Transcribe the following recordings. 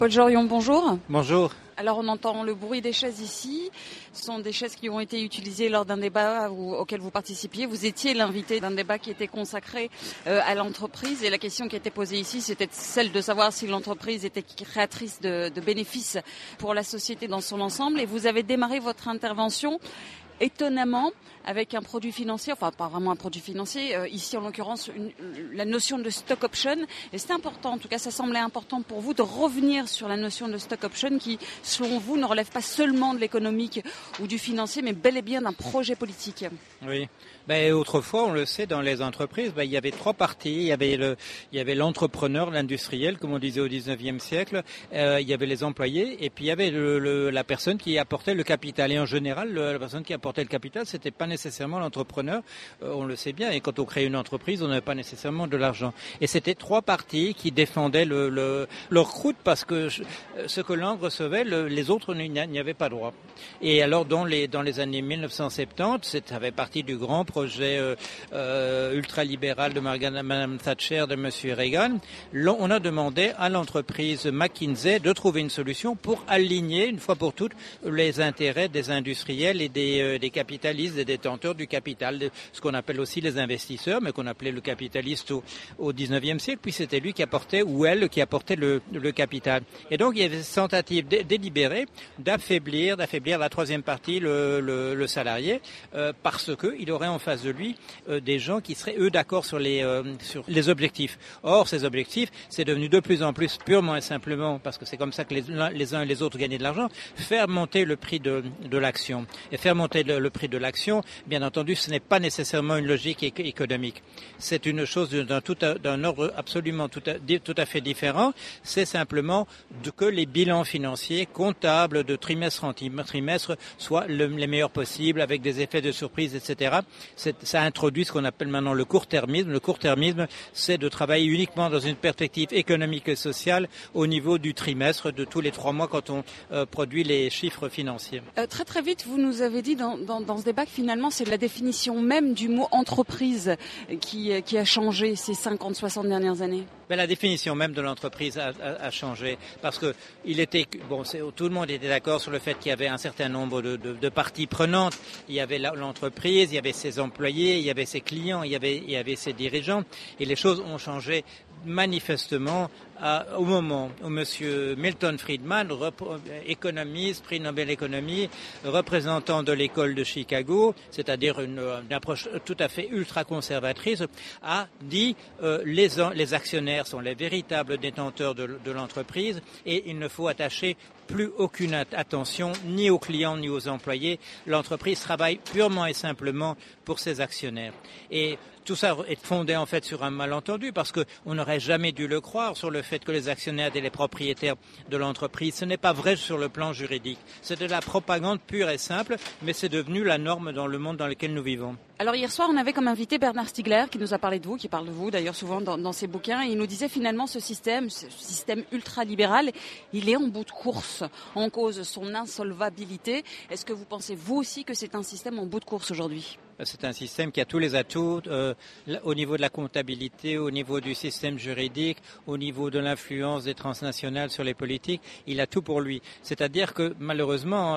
Paul Jorion, bonjour. Bonjour. Alors on entend le bruit des chaises ici. Ce sont des chaises qui ont été utilisées lors d'un débat auquel vous participiez. Vous étiez l'invité d'un débat qui était consacré à l'entreprise. Et la question qui était posée ici, c'était celle de savoir si l'entreprise était créatrice de bénéfices pour la société dans son ensemble. Et vous avez démarré votre intervention étonnamment avec un produit financier, enfin pas vraiment un produit financier, ici en l'occurrence la notion de stock option. Et c'est important, en tout cas ça semblait important pour vous de revenir sur la notion de stock option qui, selon vous, ne relève pas seulement de l'économique ou du financier, mais bel et bien d'un projet politique. Oui. Autrefois, on le sait, dans les entreprises, il y avait trois parties. Il y avait l'entrepreneur, l'industriel, comme on disait au 19e siècle. Il y avait les employés et puis il y avait la personne qui apportait le capital. Et en général, la personne qui apportait le capital, c'était pas nécessairement l'entrepreneur. On le sait bien. Et quand on crée une entreprise, on n'avait pas nécessairement de l'argent. Et c'était trois parties qui défendaient leur croûte parce que ce que l'un recevait, les autres n'y avaient pas droit. Et alors, dans les années 1970, ça avait partie du grand projet ultralibéral de Mme Thatcher, de M. Reagan. On a demandé à l'entreprise McKinsey de trouver une solution pour aligner, une fois pour toutes, les intérêts des industriels et des capitalistes, des détenteurs du capital, ce qu'on appelle aussi les investisseurs, mais qu'on appelait le capitaliste au 19e siècle, puis c'était lui qui apportait, ou elle, qui apportait le capital. Et donc, il y avait cette tentative délibérée d'affaiblir la troisième partie, le salarié, parce qu'il aurait en face de lui des gens qui seraient, eux, d'accord sur les objectifs. Or, ces objectifs, c'est devenu de plus en plus purement et simplement, parce que c'est comme ça que les uns et les autres gagnaient de l'argent, faire monter le prix de l'action. Et faire monter le prix de l'action, bien entendu, ce n'est pas nécessairement une logique économique. C'est une chose d'un ordre absolument tout à fait différent. C'est simplement que les bilans financiers comptables de trimestre en trimestre soient les meilleurs possibles, avec des effets de surprise, etc. Ça introduit ce qu'on appelle maintenant le court-termisme. Le court-termisme, c'est de travailler uniquement dans une perspective économique et sociale au niveau du trimestre, de tous les 3 mois quand on produit les chiffres financiers. Très très vite, vous nous avez dit dans ce débat que finalement c'est la définition même du mot entreprise qui a changé ces 50-60 dernières années. La définition même de l'entreprise a changé parce que tout le monde était d'accord sur le fait qu'il y avait un certain nombre de parties prenantes. Il y avait l'entreprise, il y avait ses employés, il y avait ses clients, il y avait ses dirigeants, et les choses ont changé manifestement au moment où M. Milton Friedman, économiste, prix Nobel économie, représentant de l'école de Chicago, c'est-à-dire une approche tout à fait ultra-conservatrice, a dit les actionnaires sont les véritables détenteurs de l'entreprise et il ne faut attacher plus aucune attention ni aux clients ni aux employés. L'entreprise travaille purement et simplement pour ses actionnaires. Et tout ça est fondé en fait sur un malentendu parce qu'on n'aurait jamais dû le croire sur le fait que les actionnaires étaient les propriétaires de l'entreprise. Ce n'est pas vrai sur le plan juridique. C'est de la propagande pure et simple, mais c'est devenu la norme dans le monde dans lequel nous vivons. Alors hier soir, on avait comme invité Bernard Stiegler qui nous a parlé de vous, qui parle de vous d'ailleurs souvent dans ses bouquins. Et il nous disait finalement ce système ultralibéral, il est en bout de course, en cause son insolvabilité. Est-ce que vous pensez vous aussi que c'est un système en bout de course aujourd'hui ? C'est un système qui a tous les atouts au niveau de la comptabilité, au niveau du système juridique, au niveau de l'influence des transnationales sur les politiques. Il a tout pour lui. C'est-à-dire que malheureusement,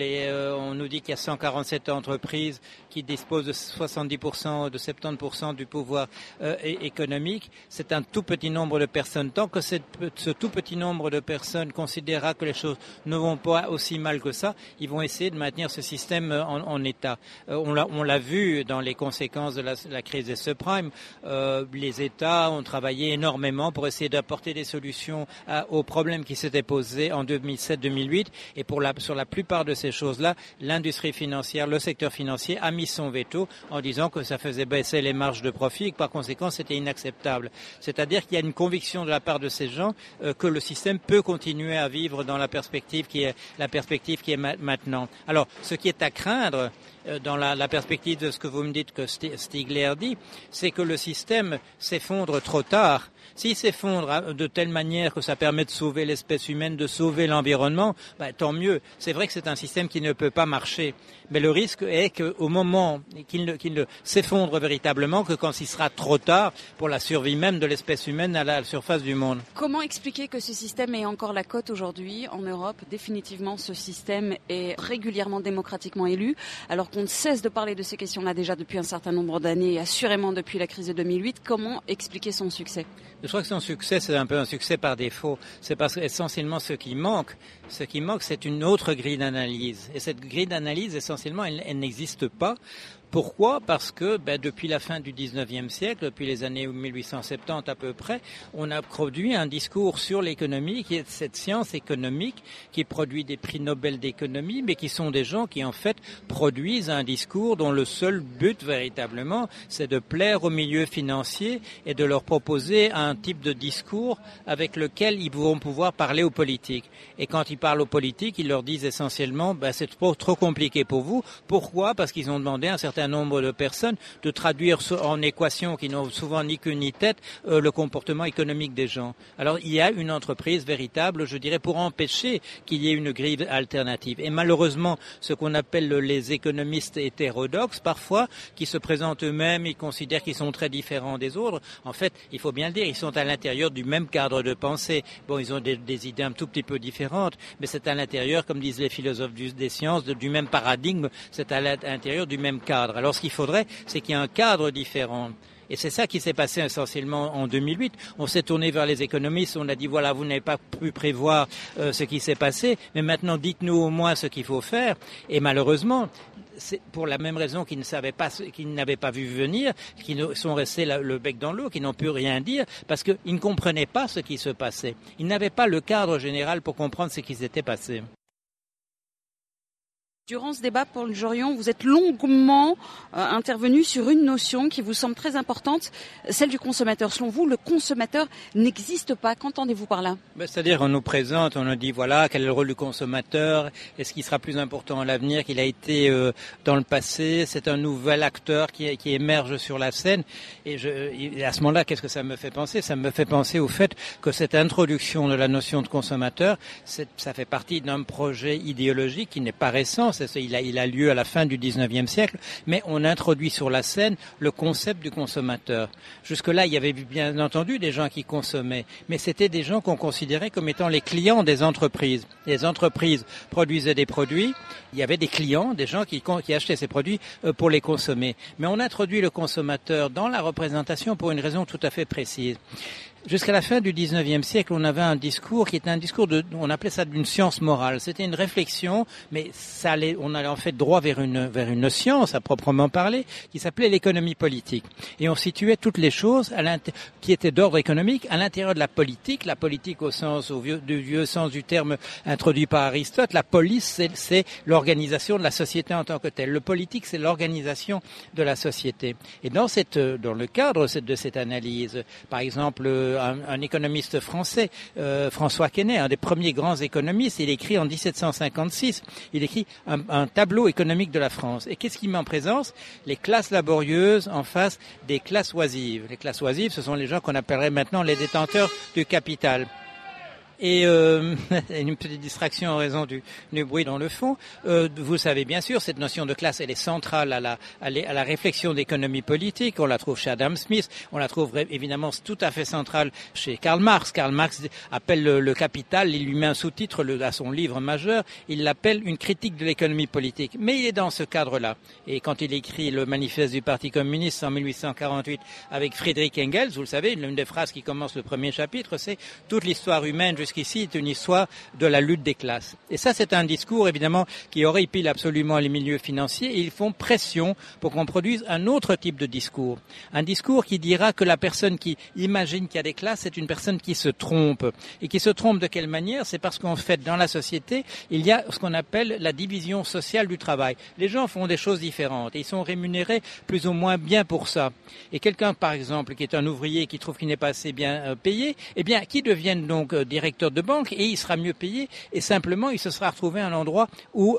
on nous dit qu'il y a 147 entreprises qui disposent de 70%, de 70% du pouvoir économique. C'est un tout petit nombre de personnes. Tant que ce tout petit nombre de personnes considérera que les choses ne vont pas aussi mal que ça, ils vont essayer de maintenir ce système en état. On l'a vu dans les conséquences de la crise des subprimes. Les États ont travaillé énormément pour essayer d'apporter des solutions aux problèmes qui s'étaient posés en 2007-2008. Et sur la plupart de ces choses-là, l'industrie financière, le secteur financier a mis son veto en disant que ça faisait baisser les marges de profit et que par conséquent c'était inacceptable. C'est-à-dire qu'il y a une conviction de la part de ces gens que le système peut continuer à vivre dans la perspective qui est maintenant. Alors, ce qui est à craindre dans la perspective de ce que vous me dites que Stiegler dit, c'est que le système s'effondre trop tard S'il s'effondre de telle manière que ça permet de sauver l'espèce humaine, de sauver l'environnement, tant mieux. C'est vrai que c'est un système qui ne peut pas marcher. Mais le risque est qu'au moment qu'il ne s'effondre véritablement, que quand il sera trop tard pour la survie même de l'espèce humaine à la surface du monde. Comment expliquer que ce système ait encore la cote aujourd'hui en Europe? Définitivement, ce système est régulièrement démocratiquement élu, alors qu'on ne cesse de parler de ces questions-là déjà depuis un certain nombre d'années, et assurément depuis la crise de 2008. Comment expliquer son succès? Je crois que son succès, c'est un peu un succès par défaut. C'est parce qu'essentiellement ce qui manque, c'est une autre grille d'analyse. Et cette grille d'analyse, essentiellement, elle n'existe pas. Pourquoi ? Parce que depuis la fin du 19e siècle, depuis les années 1870 à peu près, on a produit un discours sur l'économie, qui est cette science économique qui produit des prix Nobel d'économie, mais qui sont des gens qui en fait produisent un discours dont le seul but véritablement, c'est de plaire au milieu financier et de leur proposer un type de discours avec lequel ils vont pouvoir parler aux politiques. Et quand ils parlent aux politiques, ils leur disent essentiellement c'est trop compliqué pour vous. Pourquoi ? Parce qu'ils ont demandé à un certain nombre de personnes de traduire en équations qui n'ont souvent ni queue ni tête le comportement économique des gens. Alors il y a une entreprise véritable, je dirais, pour empêcher qu'il y ait une grille alternative. Et malheureusement, ce qu'on appelle les économistes hétérodoxes, parfois, qui se présentent eux-mêmes, ils considèrent qu'ils sont très différents des autres. En fait, il faut bien le dire, ils sont à l'intérieur du même cadre de pensée. Bon, ils ont des idées un tout petit peu différentes, mais c'est à l'intérieur, comme disent les philosophes des sciences, du même paradigme, c'est à l'intérieur du même cadre. Alors ce qu'il faudrait, c'est qu'il y ait un cadre différent. Et c'est ça qui s'est passé essentiellement en 2008. On s'est tourné vers les économistes, on a dit voilà, vous n'avez pas pu prévoir ce qui s'est passé, mais maintenant dites-nous au moins ce qu'il faut faire. Et malheureusement, c'est pour la même raison qu'ils n'avaient pas vu venir, qu'ils sont restés le bec dans l'eau, qu'ils n'ont pu rien dire, parce qu'ils ne comprenaient pas ce qui se passait. Ils n'avaient pas le cadre général pour comprendre ce qui s'était passé. Durant ce débat, Paul Jorion, vous êtes longuement intervenu sur une notion qui vous semble très importante, celle du consommateur. Selon vous, le consommateur n'existe pas. Qu'entendez-vous par là ? C'est-à-dire, on nous présente, on nous dit, voilà, quel est le rôle du consommateur ? Est-ce qu'il sera plus important à l'avenir qu'il a été dans le passé ? C'est un nouvel acteur qui émerge sur la scène. Et à ce moment-là, qu'est-ce que ça me fait penser ? Ça me fait penser au fait que cette introduction de la notion de consommateur, ça fait partie d'un projet idéologique qui n'est pas récent. Il a lieu à la fin du 19e siècle, mais on introduit sur la scène le concept du consommateur. Jusque-là, il y avait bien entendu des gens qui consommaient, mais c'était des gens qu'on considérait comme étant les clients des entreprises. Les entreprises produisaient des produits, il y avait des clients, des gens qui achetaient ces produits pour les consommer. Mais on introduit le consommateur dans la représentation pour une raison tout à fait précise. Jusqu'à la fin du 19e siècle, on avait un discours qui était un discours on appelait ça d'une science morale. C'était une réflexion, mais on allait en fait droit vers une science à proprement parler, qui s'appelait l'économie politique. Et on situait toutes les choses qui étaient d'ordre économique à l'intérieur de la politique du vieux sens du terme introduit par Aristote. La police, c'est l'organisation de la société en tant que telle. Le politique, c'est l'organisation de la société. Et dans le cadre de cette analyse, par exemple, un économiste français, François Quesnay, un des premiers grands économistes, il écrit en 1756, il écrit un tableau économique de la France. Et qu'est-ce qu'il met en présence ? Les classes laborieuses en face des classes oisives. Les classes oisives, ce sont les gens qu'on appellerait maintenant les détenteurs du capital. Et une petite distraction en raison du bruit dans le fond. Vous savez bien sûr, cette notion de classe, elle est centrale à la réflexion d'économie politique. On la trouve chez Adam Smith, on la trouve évidemment tout à fait centrale chez Karl Marx. Karl Marx appelle le capital, il lui met un sous-titre à son livre majeur, il l'appelle une critique de l'économie politique. Mais il est dans ce cadre-là. Et quand il écrit le manifeste du Parti communiste en 1848 avec Friedrich Engels, vous le savez, l'une des phrases qui commence le premier chapitre, c'est « Toute l'histoire humaine jusqu'ici est une histoire de la lutte des classes ». Et ça, c'est un discours, évidemment, qui horripile absolument les milieux financiers, et ils font pression pour qu'on produise un autre type de discours. Un discours qui dira que la personne qui imagine qu'il y a des classes, c'est une personne qui se trompe. Et qui se trompe de quelle manière ? C'est parce qu'en fait, dans la société, il y a ce qu'on appelle la division sociale du travail. Les gens font des choses différentes, et ils sont rémunérés plus ou moins bien pour ça. Et quelqu'un, par exemple, qui est un ouvrier, qui trouve qu'il n'est pas assez bien payé, eh bien, qui devienne donc directeur directeur de banque et il sera mieux payé et simplement il se sera retrouvé à un endroit où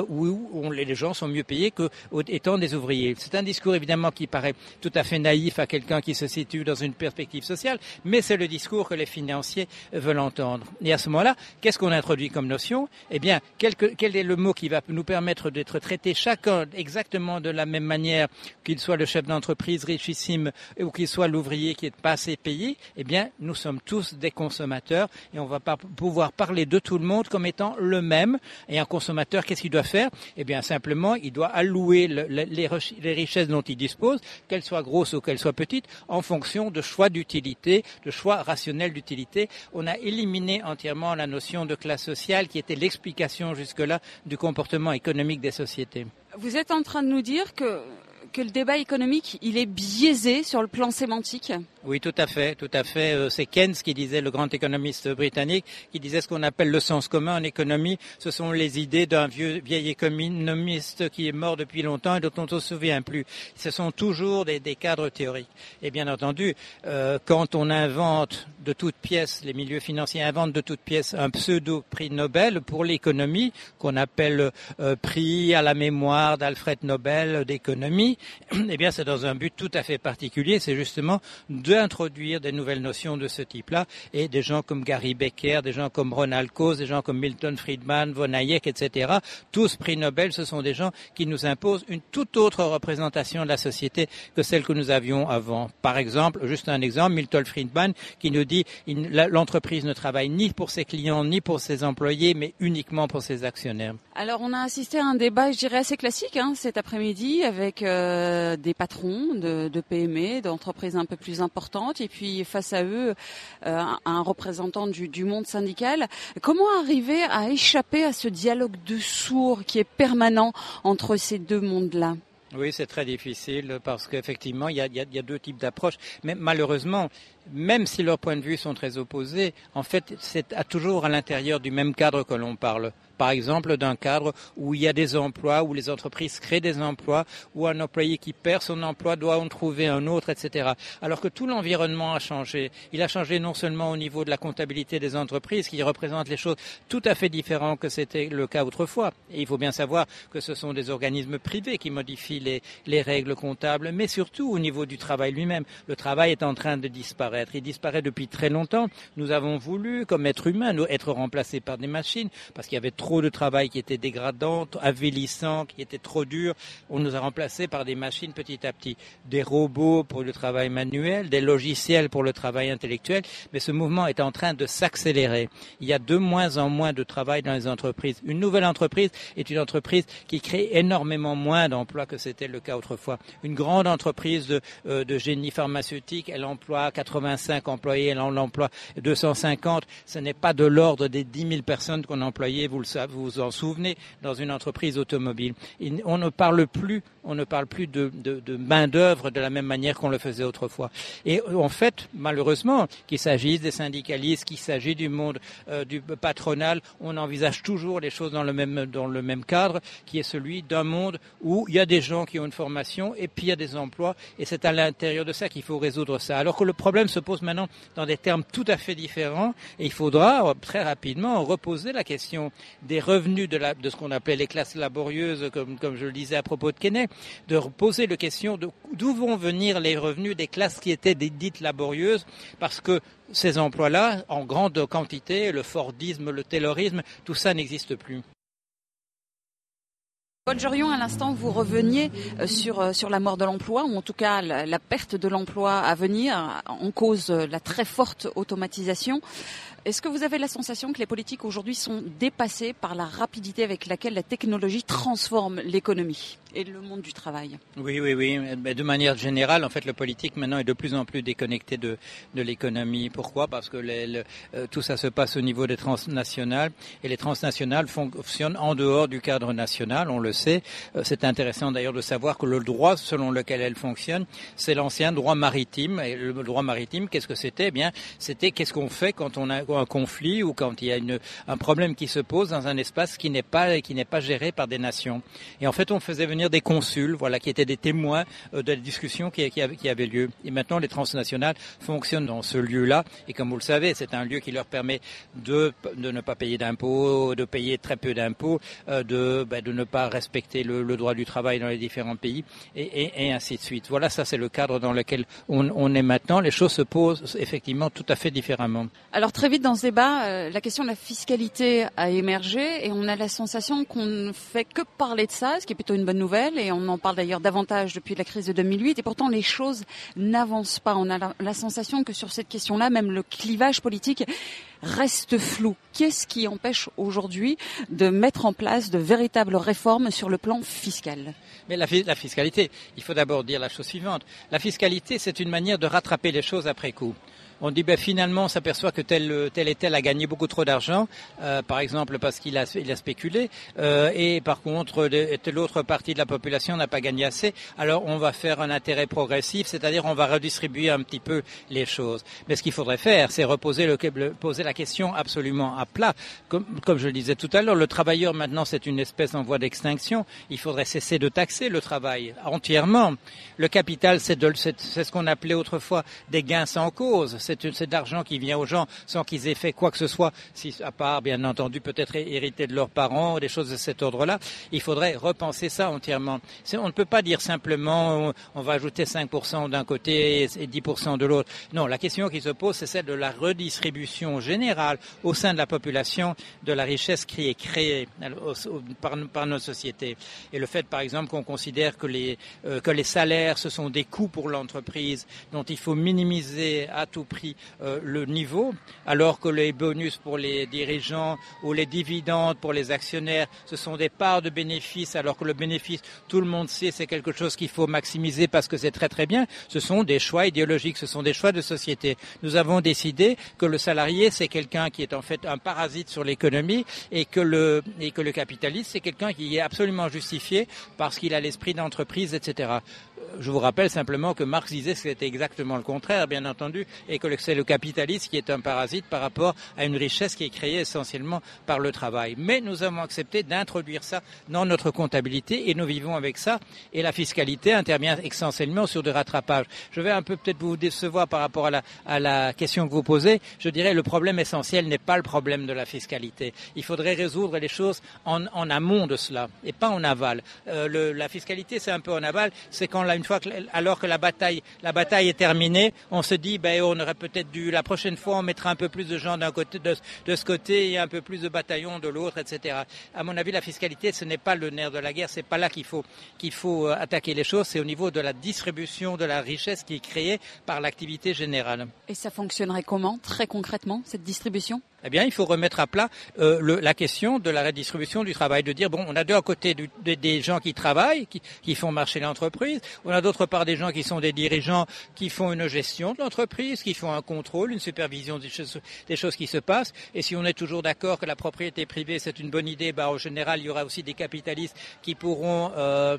les gens sont mieux payés que étant des ouvriers. C'est un discours évidemment qui paraît tout à fait naïf à quelqu'un qui se situe dans une perspective sociale, mais c'est le discours que les financiers veulent entendre. Et à ce moment-là, qu'est-ce qu'on introduit comme notion? Eh bien, quel est le mot qui va nous permettre d'être traités chacun exactement de la même manière, qu'il soit le chef d'entreprise richissime ou qu'il soit l'ouvrier qui est pas assez payé? Eh bien, nous sommes tous des consommateurs et on va pas pouvoir parler de tout le monde comme étant le même. Et un consommateur, qu'est-ce qu'il doit faire? Eh bien, simplement, il doit allouer les richesses dont il dispose, qu'elles soient grosses ou qu'elles soient petites, en fonction de choix d'utilité, de choix rationnels d'utilité. On a éliminé entièrement la notion de classe sociale qui était l'explication jusque-là du comportement économique des sociétés. Vous êtes en train de nous dire que le débat économique, il est biaisé sur le plan sémantique? Oui, tout à fait. C'est Keynes qui disait, le grand économiste britannique, qui disait ce qu'on appelle le sens commun en économie. Ce sont les idées d'un vieil économiste qui est mort depuis longtemps et dont on ne se souvient plus. Ce sont toujours des cadres théoriques. Et bien entendu, quand on invente de toutes pièces, les milieux financiers inventent de toutes pièces un pseudo-prix Nobel pour l'économie, qu'on appelle prix à la mémoire d'Alfred Nobel d'économie, eh bien c'est dans un but tout à fait particulier, c'est justement d'introduire des nouvelles notions de ce type-là, et des gens comme Gary Becker, des gens comme Ronald Coase, des gens comme Milton Friedman, von Hayek, etc. Tous prix Nobel, ce sont des gens qui nous imposent une toute autre représentation de la société que celle que nous avions avant. Par exemple, juste un exemple, Milton Friedman qui nous dit l'entreprise ne travaille ni pour ses clients ni pour ses employés, mais uniquement pour ses actionnaires. Alors on a assisté à un débat, je dirais assez classique, cet après-midi, avec des patrons de PME, d'entreprises un peu plus importantes, et puis face à eux, un représentant du monde syndical. Comment arriver à échapper à ce dialogue de sourds qui est permanent entre ces deux mondes-là? Oui, c'est très difficile parce qu'effectivement, il y a deux types d'approches. Mais malheureusement, même si leurs points de vue sont très opposés, en fait, c'est toujours à l'intérieur du même cadre que l'on parle. Par exemple, d'un cadre où il y a des emplois, où les entreprises créent des emplois, où un employé qui perd son emploi doit en trouver un autre, etc. Alors que tout l'environnement a changé. Il a changé non seulement au niveau de la comptabilité des entreprises, qui représentent les choses tout à fait différentes que c'était le cas autrefois. Et il faut bien savoir que ce sont des organismes privés qui modifient les règles comptables, mais surtout au niveau du travail lui-même. Le travail est en train de disparaître. Il disparaît depuis très longtemps. Nous avons voulu, comme êtres humains, nous être remplacés par des machines, parce qu'il y avait trop de travail qui était dégradant, avilissant, qui était trop dur. On nous a remplacés par des machines petit à petit. Des robots pour le travail manuel, des logiciels pour le travail intellectuel. Mais ce mouvement est en train de s'accélérer. Il y a de moins en moins de travail dans les entreprises. Une nouvelle entreprise est une entreprise qui crée énormément moins d'emplois que c'était le cas autrefois. Une grande entreprise de génie pharmaceutique, elle emploie 85 employés, elle en emploie 250. Ce n'est pas de l'ordre des 10 000 personnes qu'on employait, vous vous en souvenez, dans une entreprise automobile. On ne parle plus de main-d'œuvre de la même manière qu'on le faisait autrefois. Et en fait, malheureusement, qu'il s'agisse des syndicalistes, qu'il s'agisse du monde du patronal, on envisage toujours les choses dans le même cadre, qui est celui d'un monde où il y a des gens qui ont une formation et puis il y a des emplois, et c'est à l'intérieur de ça qu'il faut résoudre ça. Alors que le problème se pose maintenant dans des termes tout à fait différents, et il faudra très rapidement reposer la question des revenus de ce qu'on appelait les classes laborieuses, comme je le disais à propos de Keynes, de poser la question d'où vont venir les revenus des classes qui étaient dites laborieuses, parce que ces emplois-là, en grande quantité, le Fordisme, le Taylorisme, tout ça n'existe plus. Paul Jorion, à l'instant, vous reveniez sur la mort de l'emploi, ou en tout cas la perte de l'emploi à venir, en cause la très forte automatisation. Est-ce que vous avez la sensation que les politiques aujourd'hui sont dépassés par la rapidité avec laquelle la technologie transforme l'économie et le monde du travail? Oui. De manière générale, en fait, le politique maintenant est de plus en plus déconnecté de l'économie. Pourquoi? Parce que tout ça se passe au niveau des transnationales, et les transnationales fonctionnent en dehors du cadre national, on le sait. C'est intéressant d'ailleurs de savoir que le droit selon lequel elles fonctionnent, c'est l'ancien droit maritime. Et le droit maritime, qu'est-ce que c'était? Eh bien, c'était qu'est-ce qu'on fait quand on soit un conflit ou quand il y a un problème qui se pose dans un espace qui n'est pas géré par des nations. Et en fait, on faisait venir des consuls, voilà, qui étaient des témoins de la discussion qui avait lieu. Et maintenant, les transnationales fonctionnent dans ce lieu-là. Et comme vous le savez, c'est un lieu qui leur permet de ne pas payer d'impôts, de payer très peu d'impôts, de ne pas respecter le droit du travail dans les différents pays, et ainsi de suite. Voilà, ça c'est le cadre dans lequel on est maintenant. Les choses se posent effectivement tout à fait différemment. Alors très vite dans ce débat, la question de la fiscalité a émergé et on a la sensation qu'on ne fait que parler de ça, ce qui est plutôt une bonne nouvelle, et on en parle d'ailleurs davantage depuis la crise de 2008, et pourtant les choses n'avancent pas. On a la sensation que sur cette question-là, même le clivage politique reste flou. Qu'est-ce qui empêche aujourd'hui de mettre en place de véritables réformes sur le plan fiscal ? Mais la fiscalité, il faut d'abord dire la chose suivante. La fiscalité, c'est une manière de rattraper les choses après coup. On dit finalement on s'aperçoit que tel et tel a gagné beaucoup trop d'argent, par exemple parce qu'il a spéculé, et par contre l'autre partie de la population n'a pas gagné assez. Alors on va faire un intérêt progressif, c'est-à-dire on va redistribuer un petit peu les choses. Mais ce qu'il faudrait faire, c'est poser la question absolument à plat. Comme je le disais tout à l'heure, le travailleur maintenant c'est une espèce en voie d'extinction. Il faudrait cesser de taxer le travail entièrement. Le capital c'est ce qu'on appelait autrefois des gains sans cause. C'est de l'argent qui vient aux gens sans qu'ils aient fait quoi que ce soit, à part, bien entendu, peut-être hériter de leurs parents, des choses de cet ordre-là. Il faudrait repenser ça entièrement. On ne peut pas dire simplement on va ajouter 5% d'un côté et 10% de l'autre. Non, la question qui se pose, c'est celle de la redistribution générale au sein de la population de la richesse qui est créée par nos sociétés. Et le fait, par exemple, qu'on considère que les salaires, ce sont des coûts pour l'entreprise dont il faut minimiser à tout prix le niveau, alors que les bonus pour les dirigeants ou les dividendes pour les actionnaires, ce sont des parts de bénéfices, alors que le bénéfice, tout le monde sait, c'est quelque chose qu'il faut maximiser parce que c'est très très bien. Ce sont des choix idéologiques, ce sont des choix de société. Nous avons décidé que le salarié, c'est quelqu'un qui est en fait un parasite sur l'économie et que le capitaliste, c'est quelqu'un qui est absolument justifié parce qu'il a l'esprit d'entreprise, etc. Je vous rappelle simplement que Marx disait que c'était exactement le contraire, bien entendu, et que c'est le capitaliste qui est un parasite par rapport à une richesse qui est créée essentiellement par le travail. Mais nous avons accepté d'introduire ça dans notre comptabilité et nous vivons avec ça. Et la fiscalité intervient essentiellement sur des rattrapages. Je vais un peu peut-être vous décevoir par rapport à la question que vous posez. Je dirais le problème essentiel n'est pas le problème de la fiscalité. Il faudrait résoudre les choses en amont de cela et pas en aval. La fiscalité, c'est un peu en aval. C'est quand alors que la bataille est terminée, on se dit on aurait peut-être dû la prochaine fois on mettra un peu plus de gens d'un côté de ce côté et un peu plus de bataillons de l'autre, etc. À mon avis, la fiscalité, ce n'est pas le nerf de la guerre, c'est pas là qu'il faut attaquer les choses, c'est au niveau de la distribution de la richesse qui est créée par l'activité générale. Et ça fonctionnerait comment, très concrètement, cette distribution ? Eh bien, il faut remettre à plat la question de la redistribution du travail, de dire on a d'un côté des gens qui travaillent, qui font marcher l'entreprise, on a d'autre part des gens qui sont des dirigeants, qui font une gestion de l'entreprise, qui font un contrôle, une supervision des choses qui se passent. Et si on est toujours d'accord que la propriété privée c'est une bonne idée, en général il y aura aussi des capitalistes qui pourront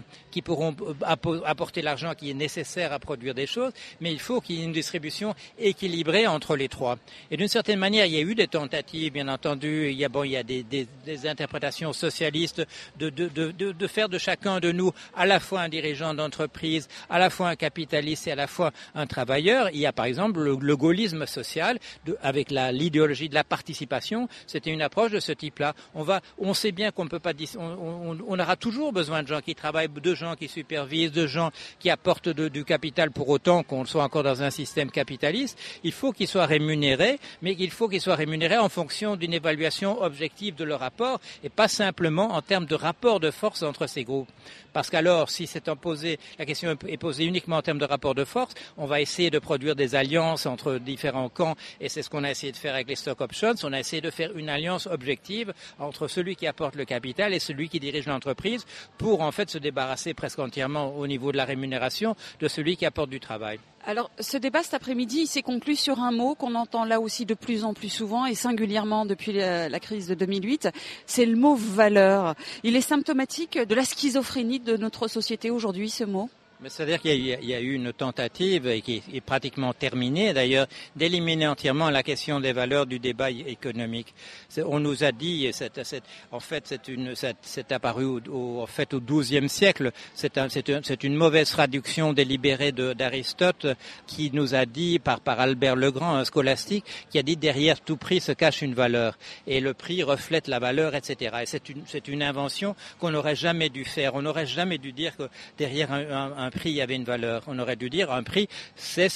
apporter l'argent qui est nécessaire à produire des choses. Mais il faut qu'il y ait une distribution équilibrée entre les trois. Et d'une certaine manière, il y a eu des tentatives, bien entendu, il y a des interprétations socialistes de faire de chacun de nous à la fois un dirigeant d'entreprise, à la fois un capitaliste et à la fois un travailleur. Il y a par exemple le gaullisme social avec l'idéologie de la participation. C'était une approche de ce type-là. On sait bien qu'on peut pas, on aura toujours besoin de gens qui travaillent, de gens qui supervisent, de gens qui apportent du capital pour autant qu'on soit encore dans un système capitaliste. Il faut qu'ils soient rémunérés, mais il faut qu'ils soient rémunérés en fonction d'une évaluation objective de leur rapport et pas simplement en termes de rapport de force entre ces groupes. Parce qu'alors, si la question est posée uniquement en termes de rapport de force, on va essayer de produire des alliances entre différents camps et c'est ce qu'on a essayé de faire avec les stock options. On a essayé de faire une alliance objective entre celui qui apporte le capital et celui qui dirige l'entreprise pour en fait se débarrasser presque entièrement au niveau de la rémunération de celui qui apporte du travail. Alors, ce débat cet après-midi, il s'est conclu sur un mot qu'on entend là aussi de plus en plus souvent et singulièrement depuis la crise de 2008, c'est le mot valeur. Il est symptomatique de la schizophrénie de notre société aujourd'hui, ce mot ? Mais c'est-à-dire qu'il y a eu une tentative qui est pratiquement terminée d'ailleurs d'éliminer entièrement la question des valeurs du débat économique. On nous a dit, en fait, c'est apparu au XIIe siècle. C'est une mauvaise traduction délibérée d'Aristote qui nous a dit par Albert le Grand, un scolastique, qui a dit derrière tout prix se cache une valeur et le prix reflète la valeur, etc. Et c'est une invention qu'on n'aurait jamais dû faire. On n'aurait jamais dû dire que derrière un prix, il y avait une valeur. On aurait dû dire un prix, c'est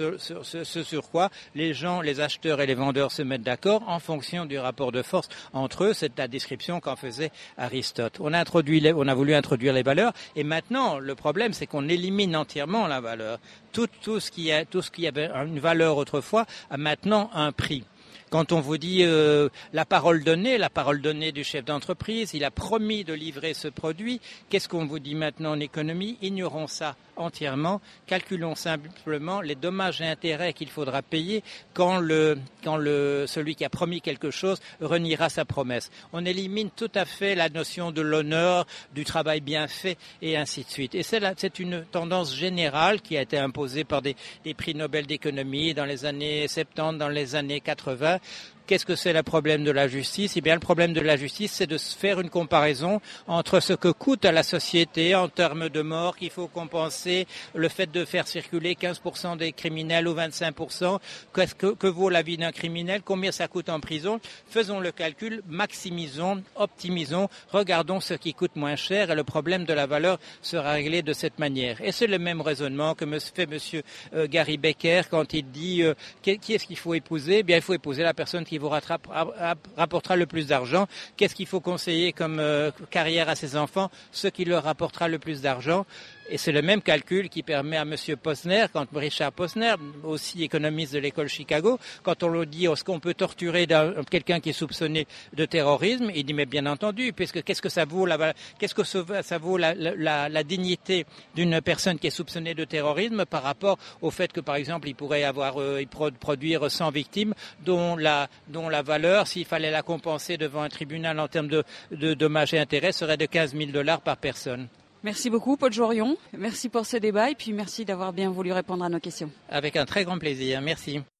ce sur quoi les gens, les acheteurs et les vendeurs se mettent d'accord en fonction du rapport de force entre eux. C'est la description qu'en faisait Aristote. On a voulu introduire les valeurs et maintenant, le problème, c'est qu'on élimine entièrement la valeur. Tout ce qui avait une valeur autrefois a maintenant un prix. Quand on vous dit la parole donnée du chef d'entreprise, il a promis de livrer ce produit, qu'est-ce qu'on vous dit maintenant en économie? Ignorons ça entièrement, calculons simplement les dommages et intérêts qu'il faudra payer quand celui qui a promis quelque chose reniera sa promesse. On élimine tout à fait la notion de l'honneur, du travail bien fait et ainsi de suite. Et c'est une tendance générale qui a été imposée par des prix Nobel d'économie dans les années 70, dans les années 80. Qu'est-ce que c'est le problème de la justice? Eh bien, le problème de la justice, c'est de se faire une comparaison entre ce que coûte à la société en termes de morts qu'il faut compenser, le fait de faire circuler 15% des criminels ou 25%, que vaut la vie d'un criminel, combien ça coûte en prison. Faisons le calcul, maximisons, optimisons, regardons ce qui coûte moins cher et le problème de la valeur sera réglé de cette manière. Et c'est le même raisonnement que fait monsieur Gary Becker quand il dit qui est-ce qu'il faut épouser? Eh bien, il faut épouser la personne qui vous rapportera le plus d'argent. Qu'est-ce qu'il faut conseiller comme carrière à ses enfants? Ce qui leur rapportera le plus d'argent. Et c'est le même calcul qui permet à monsieur Posner, quand Richard Posner, aussi économiste de l'école Chicago, quand on lui dit est-ce qu'on peut torturer quelqu'un qui est soupçonné de terrorisme, il dit mais bien entendu, puisque qu'est-ce que ça vaut la dignité d'une personne qui est soupçonnée de terrorisme par rapport au fait que par exemple il pourrait produire 100 victimes dont la valeur, s'il fallait la compenser devant un tribunal en termes de dommages et intérêts, serait de $15,000 par personne. Merci beaucoup, Paul Jorion. Merci pour ce débat et puis merci d'avoir bien voulu répondre à nos questions. Avec un très grand plaisir. Merci.